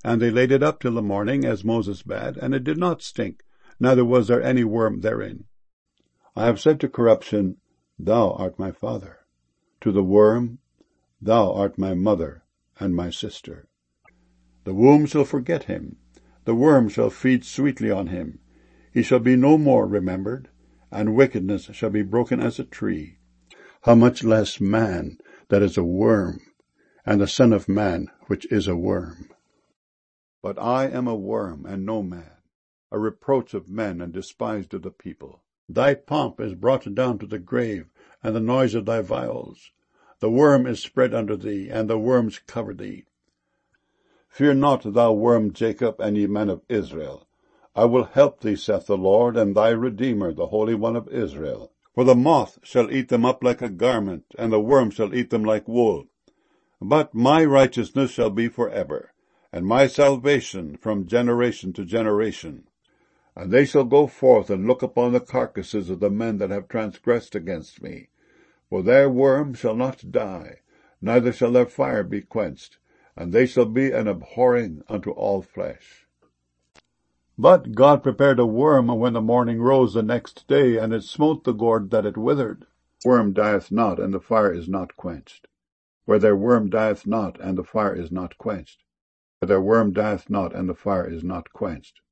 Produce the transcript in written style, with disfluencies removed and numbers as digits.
And they laid it up till the morning, as Moses bade, and it did not stink, neither was there any worm therein. I have said to corruption, Thou art my father; to the worm, Thou art my mother and my sister. The womb shall forget him, the worm shall feed sweetly on him. He shall be no more remembered, and wickedness shall be broken as a tree. How much less man that is a worm, and the Son of Man which is a worm. But I am a worm and no man, a reproach of men and despised of the people. Thy pomp is brought down to the grave, and the noise of thy viols. The worm is spread under thee, and the worms cover thee. Fear not, thou worm Jacob, and ye men of Israel. I will help thee, saith the Lord, and thy Redeemer, the Holy One of Israel. For the moth shall eat them up like a garment, and the worm shall eat them like wool. But my righteousness shall be forever, and my salvation from generation to generation. And they shall go forth and look upon the carcasses of the men that have transgressed against me. For their worm shall not die, neither shall their fire be quenched, and they shall be an abhorring unto all flesh. But God prepared a worm when the morning rose the next day, and it smote the gourd that it withered. Worm dieth not, and the fire is not quenched. Where their worm dieth not, and the fire is not quenched. Where their worm dieth not, and the fire is not quenched.